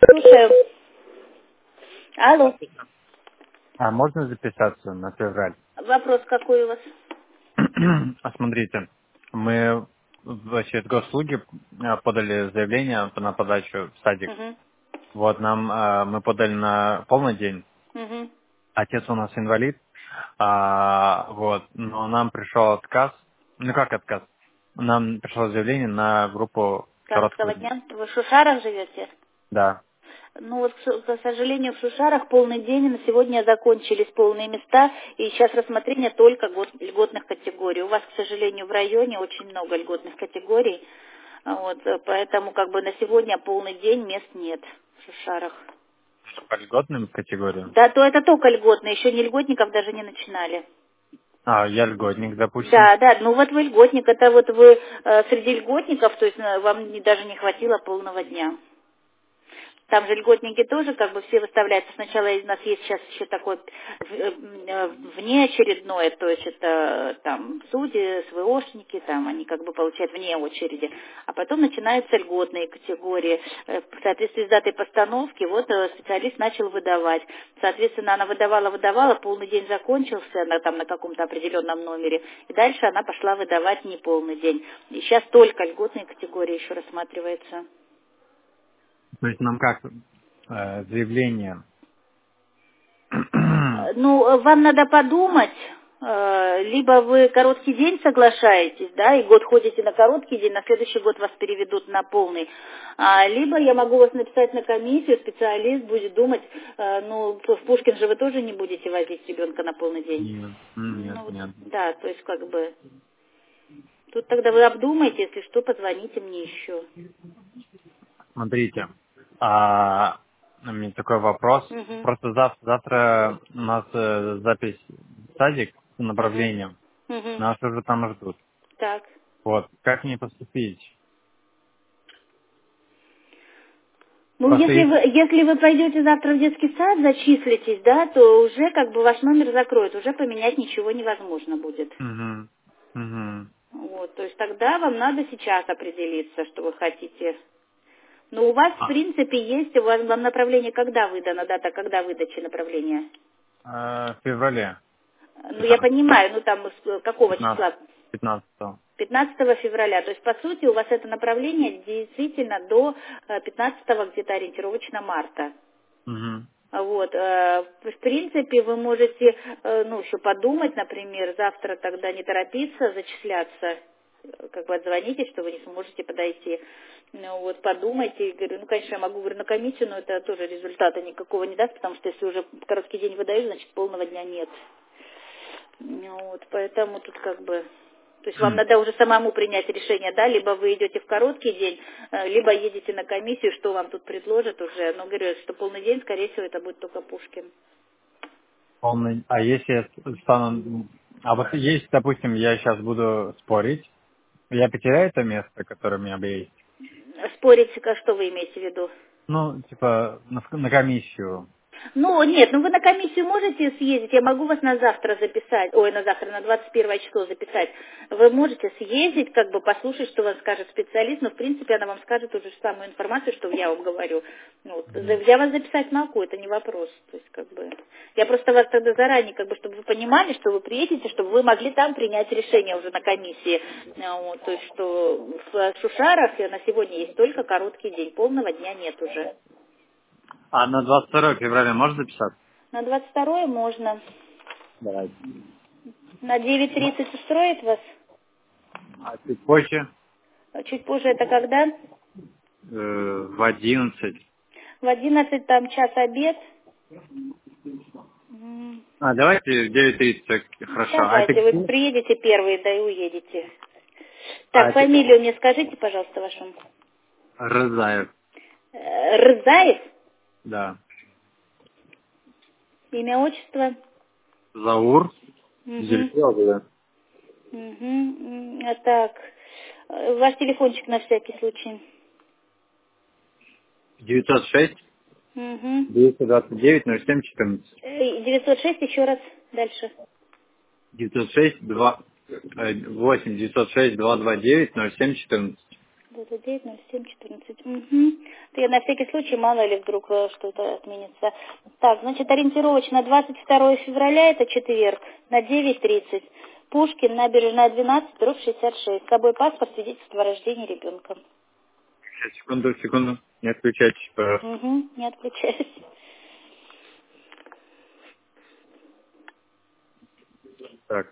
Слушаю. Алло. А можно записаться на февраль? Вопрос какой у вас? Смотрите, мы вообще в госуслуги подали заявление на подачу в садик. Угу. Вот мы подали на полный день. Угу. Отец у нас инвалид. Вот, но нам пришел отказ. Ну как отказ? Нам пришло заявление на группу короткого Короткого дня. дня. Вы в Шушарах живете? Да. Ну вот, к сожалению, в Шушарах полный день, и на сегодня закончились полные места, и сейчас рассмотрение только льготных категорий. У вас, к сожалению, в районе очень много льготных категорий, вот, поэтому как бы на сегодня полный день мест нет в Шушарах. По льготным категориям. Да, то это только льготные, еще не льготников даже не начинали. Я льготник, допустим. Да, да, ну вот вы льготник, это вот вы среди льготников, то есть вам даже не хватило полного дня. Там же льготники тоже как бы все выставляются. Сначала у нас есть сейчас еще такое внеочередное, то есть это там судьи, СВОшники, там они как бы получают вне очереди. А потом начинаются льготные категории. В соответствии с датой постановки вот специалист начал выдавать. Соответственно, она выдавала, полный день закончился, она там на каком-то определенном номере. И дальше она пошла выдавать неполный день. И сейчас только льготные категории еще рассматриваются. То есть нам как заявление. Ну, вам надо подумать, либо вы короткий день соглашаетесь, да, и год ходите на короткий день, на следующий год вас переведут на полный, либо я могу вас написать на комиссию, специалист будет думать, ну, в Пушкин же вы тоже не будете возить ребенка на полный день. Нет, Ну, нет, вот, нет. да, то есть как бы, тут тогда вы обдумайте, если что, позвоните мне еще. Смотрите, у меня такой вопрос. Угу, Просто завтра у нас запись в садик с угу, направлением. угу. Нас уже там ждут. Так. Вот, как мне поступить? Ну, Просто есть... если вы пойдете завтра в детский сад, зачислитесь, да, то уже как бы ваш номер закроют, уже поменять ничего невозможно будет. Угу, угу. Вот, то есть тогда вам надо сейчас определиться, что вы хотите. Но у вас, в принципе, есть, вам направление когда выдано, дата, когда выдачи направления? В феврале. Ну, я понимаю, ну там с какого 15, числа? 15. 15 февраля. То есть, по сути, у вас это направление действительно до 15 где-то ориентировочно марта. Угу. Вот, в принципе, вы можете, ну, еще подумать, например, завтра тогда не торопиться, зачисляться, как бы отзвонитесь, что вы не сможете подойти. Ну, вот, подумайте, и говорю, ну, конечно, я могу, говорю, на комиссию, но это тоже результата никакого не даст, потому что если уже короткий день выдаю, значит, полного дня нет. Ну, вот, поэтому тут как бы... То есть вам надо уже самому принять решение, да, либо вы идете в короткий день, либо едете на комиссию, что вам тут предложат уже. Но говорю, что полный день, скорее всего, это будет только Пушкин. Полный. А если я стану... А вот если, допустим, я сейчас буду спорить, я потеряю это место, которое у меня есть? Спорить, что вы имеете в виду? Ну, типа, на комиссию. Ну, нет, ну вы на комиссию можете съездить, я могу вас на завтра записать, ой, на завтра, на 21 число записать. Вы можете съездить, как бы послушать, что вам скажет специалист, но в принципе она вам скажет ту же самую информацию, что я вам говорю. Ну, вот, я вас записать могу, это не вопрос. То есть, как бы, я просто вас тогда заранее, как бы, чтобы вы понимали, что вы приедете, чтобы вы могли там принять решение уже на комиссии. Вот, то есть, что в Шушарах на сегодня есть только короткий день, полного дня нет уже. А на 22 февраля можно записаться? На 22 можно. Давайте. На 9:30 устроит вас? А чуть позже? Чуть позже это когда? В 11. В 11 там час обед. Давайте в 9:30, хорошо. А это Давайте, вы где? приедете первые, да и уедете. А Так, это фамилию мне скажите, пожалуйста, вашу. Рызаев, Рзаев? да. Имя, отчество? Заур. Угу. Зелькова, да. Угу. Так, ваш телефончик на всякий случай. 906 Угу. 229 07 14. 906 еще раз дальше. 906 8 906 229 07 14. 29.07.14. Угу. Я на всякий случай, мало ли вдруг что-то отменится. Так, значит, ориентировочно 22 февраля, это четверг, на 9:30. Пушкин, набережная 12, дробь 66. С собой паспорт, свидетельство о рождении ребенка. Сейчас, секунду. Не отключайтесь, пожалуйста. Угу, не отключайся. Так.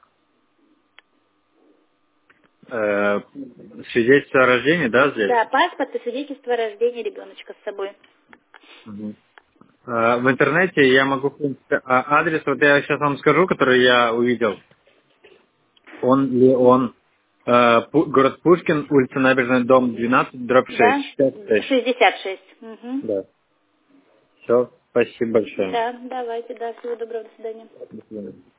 Свидетельство о рождении, да, здесь? Да, паспорт и свидетельство о рождении ребеночка с собой. Мгм. В интернете я могу, в принципе, адрес, вот я сейчас вам скажу, который я увидел. Он город Пушкин, улица Набережная, дом 12, дробь 6, Да? 66. 66. Угу. Да. Все, спасибо большое. Да, давайте, да, всего доброго, до свидания. До свидания.